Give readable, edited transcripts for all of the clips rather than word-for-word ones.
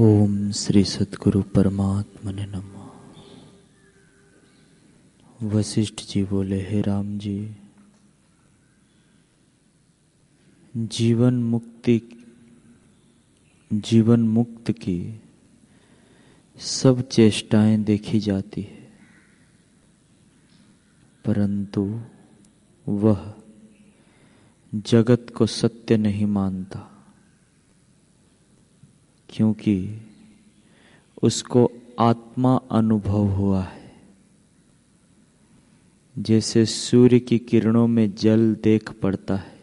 ओम श्री सद्गुरु परमात्मने नमः। वशिष्ठ जी बोले, हे राम जी, जीवन मुक्त की सब चेष्टाएं देखी जाती है, परंतु वह जगत को सत्य नहीं मानता, क्योंकि उसको आत्मा अनुभव हुआ है। जैसे सूर्य की किरणों में जल देख पड़ता है,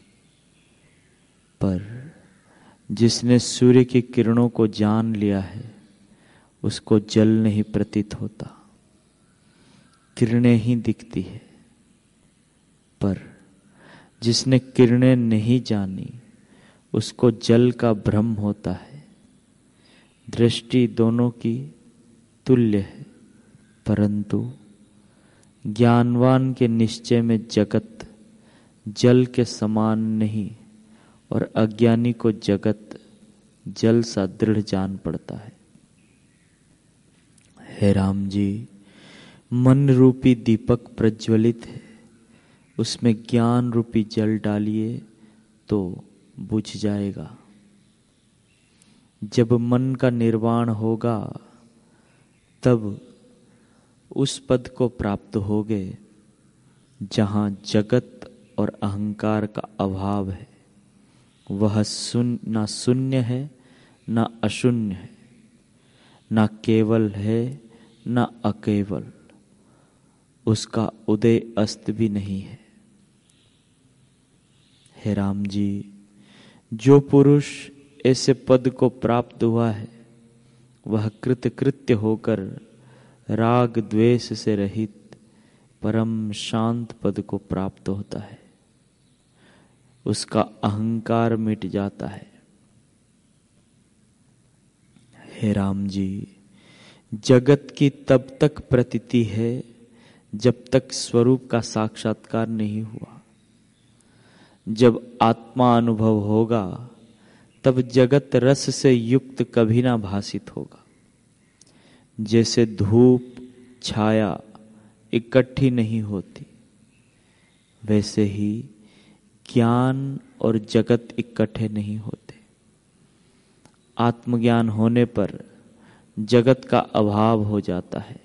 पर जिसने सूर्य की किरणों को जान लिया है उसको जल नहीं प्रतीत होता, किरणें ही दिखती है। पर जिसने किरणें नहीं जानी उसको जल का भ्रम होता है। दृष्टि दोनों की तुल्य है, परंतु ज्ञानवान के निश्चय में जगत जल के समान नहीं और अज्ञानी को जगत जल सा दृढ़ जान पड़ता है। हे राम जी, मन रूपी दीपक प्रज्वलित है, उसमें ज्ञान रूपी जल डालिए तो बुझ जाएगा। जब मन का निर्वाण होगा तब उस पद को प्राप्त होगे जहाँ जगत और अहंकार का अभाव है। वह ना शून्य है ना अशून्य है, ना केवल है ना अकेवल, उसका उदय अस्त भी नहीं है। हे राम जी, जो पुरुष ऐसे पद को प्राप्त हुआ है वह कृतकृत्य होकर राग द्वेष से रहित परम शांत पद को प्राप्त होता है। उसका अहंकार मिट जाता है। हे राम जी, जगत की तब तक प्रतीति है जब तक स्वरूप का साक्षात्कार नहीं हुआ। जब आत्मा अनुभव होगा तब जगत रस से युक्त कभी ना भासित होगा। जैसे धूप छाया इकट्ठी नहीं होती, वैसे ही ज्ञान और जगत इकट्ठे नहीं होते। आत्मज्ञान होने पर जगत का अभाव हो जाता है।